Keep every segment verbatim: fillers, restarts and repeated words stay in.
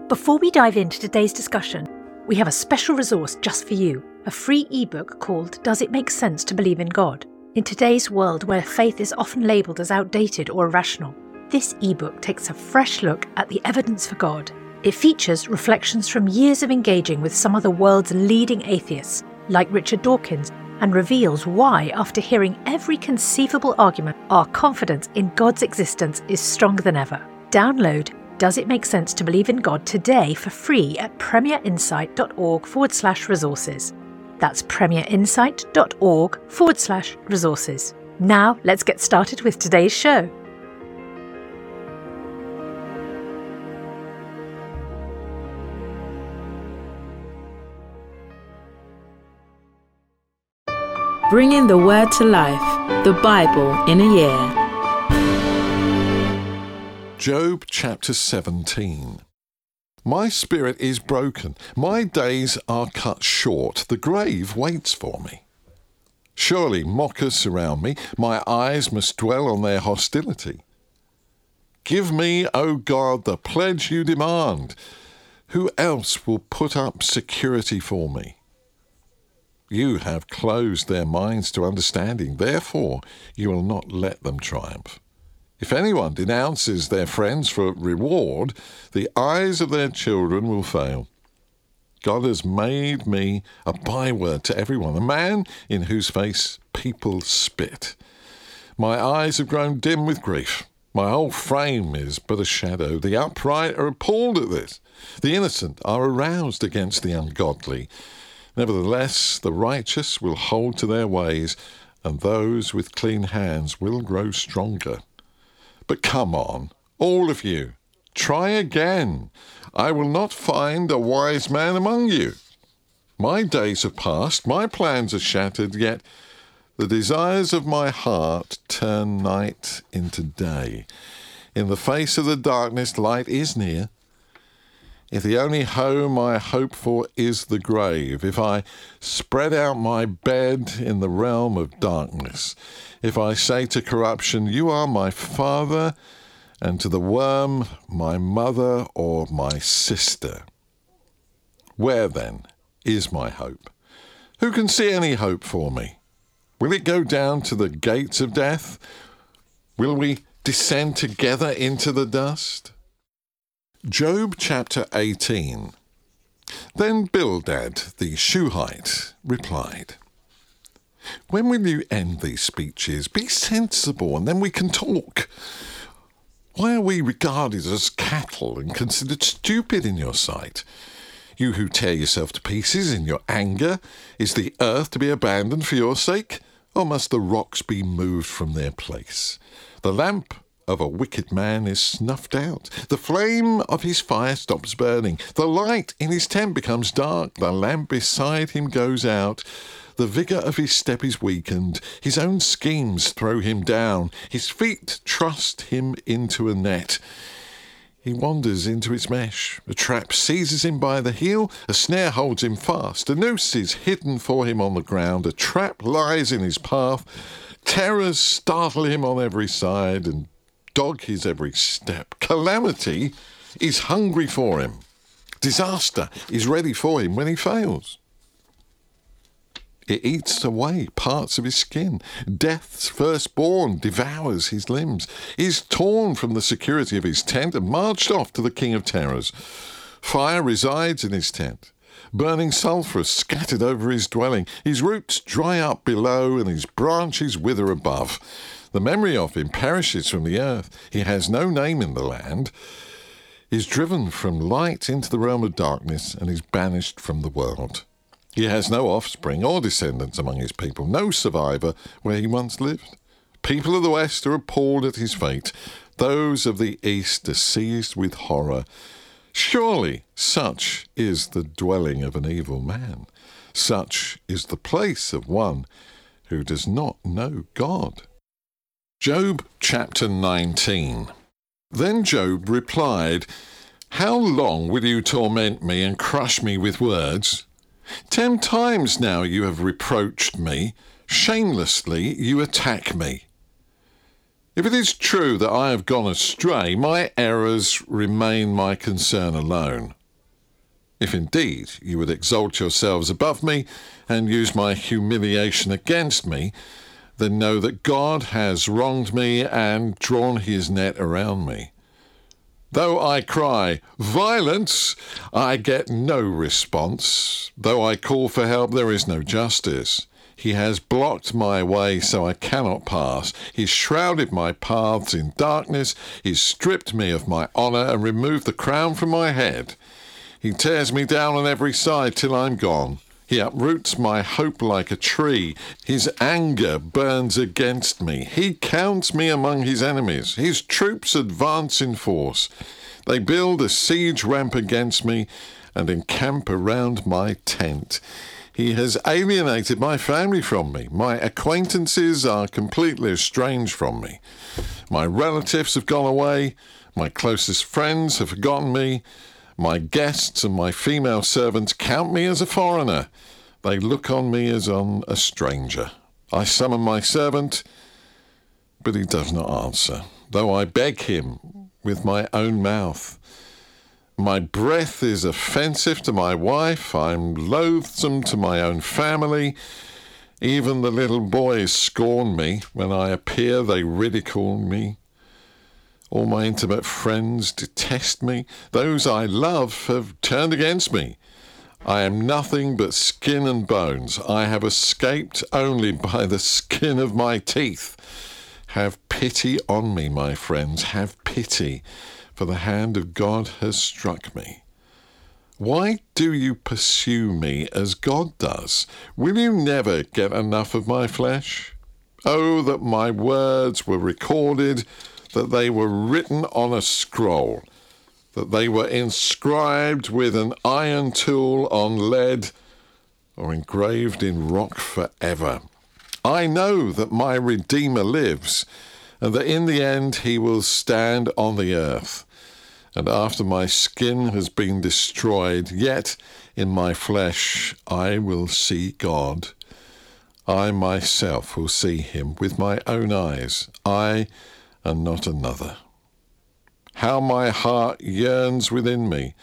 Before we dive into today's discussion, we have a special resource just for you, a free ebook called Does It Make Sense to Believe in God? In today's world where faith is often labelled as outdated or irrational, this ebook takes a fresh look at the evidence for God. It features reflections from years of engaging with some of the world's leading atheists, like Richard Dawkins, and reveals why, after hearing every conceivable argument, our confidence in God's existence is stronger than ever. Download Does It Make Sense to Believe in God today for free at premierinsight.org forward slash resources. That's premierinsight.org forward slash resources. Now let's get started with today's show. Bringing the Word to life, the Bible in a year. Job chapter seventeen. My spirit is broken, my days are cut short, the grave waits for me. Surely mockers surround me, my eyes must dwell on their hostility. Give me, O God, the pledge you demand. Who else will put up security for me? You have closed their minds to understanding, therefore you will not let them triumph. If anyone denounces their friends for reward, the eyes of their children will fail. God has made me a byword to everyone, a man in whose face people spit. My eyes have grown dim with grief. My whole frame is but a shadow. The upright are appalled at this. The innocent are aroused against the ungodly. Nevertheless, the righteous will hold to their ways, and those with clean hands will grow stronger. But come on, all of you, try again. I will not find a wise man among you. My days have passed, my plans are shattered, yet the desires of my heart turn night into day. In the face of the darkness, light is near. If the only home I hope for is the grave, if I spread out my bed in the realm of darkness, if I say to corruption, you are my father, and to the worm, my mother or my sister, where then is my hope? Who can see any hope for me? Will it go down to the gates of death? Will we descend together into the dust? Job chapter eighteen. Then Bildad the Shuhite replied, when will you end these speeches? Be sensible, and then we can talk. Why are we regarded as cattle and considered stupid in your sight? You who tear yourself to pieces in your anger, is the earth to be abandoned for your sake? Or must the rocks be moved from their place? The lamp of a wicked man is snuffed out. The flame of his fire stops burning. The light in his tent becomes dark. The lamp beside him goes out. The vigour of his step is weakened. His own schemes throw him down. His feet trust him into a net. He wanders into its mesh. A trap seizes him by the heel. A snare holds him fast. A noose is hidden for him on the ground. A trap lies in his path. Terrors startle him on every side and dog his every step. Calamity is hungry for him. Disaster is ready for him when he fails. It eats away parts of his skin. Death's firstborn devours his limbs. He is torn from the security of his tent and marched off to the king of terrors. Fire resides in his tent. Burning sulphur is scattered over his dwelling. His roots dry up below and his branches wither above. The memory of him perishes from the earth. He has no name in the land. He is driven from light into the realm of darkness and is banished from the world. He has no offspring or descendants among his people, no survivor where he once lived. People of the West are appalled at his fate. Those of the East are seized with horror. Surely such is the dwelling of an evil man. Such is the place of one who does not know God. Job chapter nineteen. Then Job replied, how long will you torment me and crush me with words? Ten times now you have reproached me. Shamelessly you attack me. If it is true that I have gone astray, my errors remain my concern alone. If indeed you would exalt yourselves above me and use my humiliation against me, then know that God has wronged me and drawn his net around me. Though I cry, violence, I get no response. Though I call for help, there is no justice. He has blocked my way so I cannot pass. He's shrouded my paths in darkness. He's stripped me of my honour and removed the crown from my head. He tears me down on every side till I'm gone. He uproots my hope like a tree. His anger burns against me. He counts me among his enemies. His troops advance in force. They build a siege ramp against me and encamp around my tent. He has alienated my family from me. My acquaintances are completely estranged from me. My relatives have gone away. My closest friends have forgotten me. My guests and my female servants count me as a foreigner. They look on me as on a stranger. I summon my servant, but he does not answer, though I beg him with my own mouth. My breath is offensive to my wife. I'm loathsome to my own family. Even the little boys scorn me. When I appear, they ridicule me. All my intimate friends detest me. Those I love have turned against me. I am nothing but skin and bones. I have escaped only by the skin of my teeth. Have pity on me, my friends. Have pity, for the hand of God has struck me. Why do you pursue me as God does? Will you never get enough of my flesh? Oh, that my words were recorded, that they were written on a scroll, that they were inscribed with an iron tool on lead, or engraved in rock forever. I know that my Redeemer lives, and that in the end he will stand on the earth. And after my skin has been destroyed, yet in my flesh I will see God. I myself will see him with my own eyes. I and not another. How my heart yearns within me.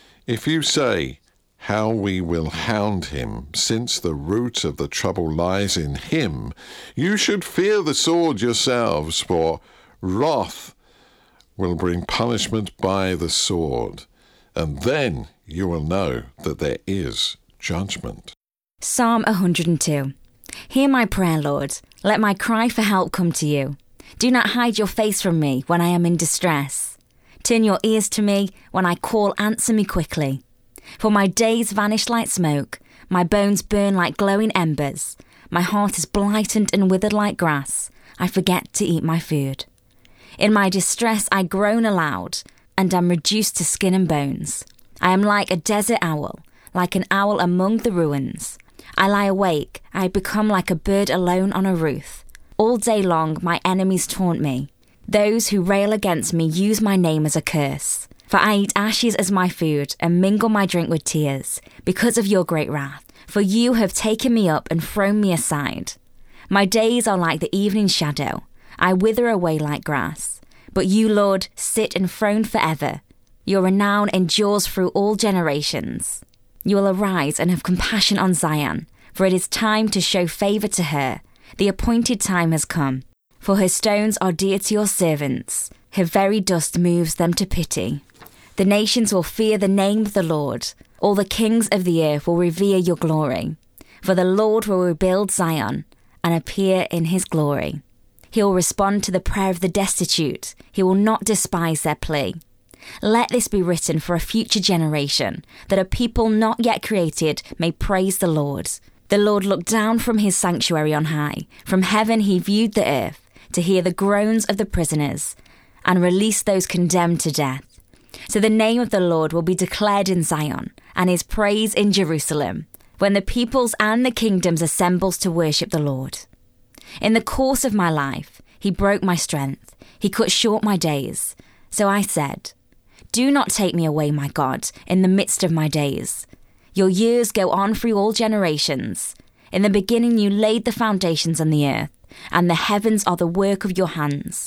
If you say, how we will hound him, since the root of the trouble lies in him, you should fear the sword yourselves, for wrath will bring punishment by the sword, and then you will know that there is judgment. Psalm one hundred two. Hear my prayer, Lord. Let my cry for help come to you. Do not hide your face from me when I am in distress. Turn your ears to me when I call, answer me quickly. For my days vanish like smoke, my bones burn like glowing embers. My heart is blighted and withered like grass. I forget to eat my food. In my distress I groan aloud, and am reduced to skin and bones. I am like a desert owl, like an owl among the ruins. I lie awake, I become like a bird alone on a roof. All day long my enemies taunt me. Those who rail against me use my name as a curse. For I eat ashes as my food and mingle my drink with tears, because of your great wrath. For you have taken me up and thrown me aside. My days are like the evening shadow. I wither away like grass. But you, Lord, sit enthroned forever. Your renown endures through all generations. You will arise and have compassion on Zion, for it is time to show favour to her. The appointed time has come, for her stones are dear to your servants. Her very dust moves them to pity. The nations will fear the name of the Lord. All the kings of the earth will revere your glory. For the Lord will rebuild Zion and appear in his glory. He will respond to the prayer of the destitute. He will not despise their plea. Let this be written for a future generation, that a people not yet created may praise the Lord. The Lord looked down from his sanctuary on high. From heaven he viewed the earth, to hear the groans of the prisoners, and release those condemned to death. So the name of the Lord will be declared in Zion, and his praise in Jerusalem, when the peoples and the kingdoms assemble to worship the Lord. In the course of my life, he broke my strength. He cut short my days. So I said, do not take me away, my God, in the midst of my days. Your years go on through all generations. In the beginning you laid the foundations on the earth, and the heavens are the work of your hands.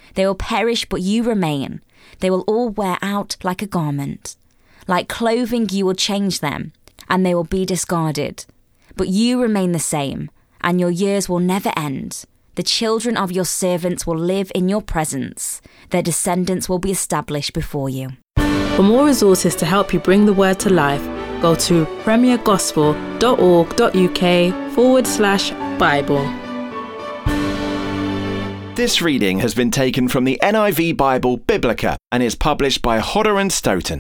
They will perish, but you remain. They will all wear out like a garment. Like clothing you will change them, and they will be discarded. But you remain the same, and your years will never end. The children of your servants will live in your presence. Their descendants will be established before you. For more resources to help you bring the word to life, go to premiergospel.org.uk forward slash Bible. This reading has been taken from the N I V Bible Biblica and is published by Hodder and Stoughton.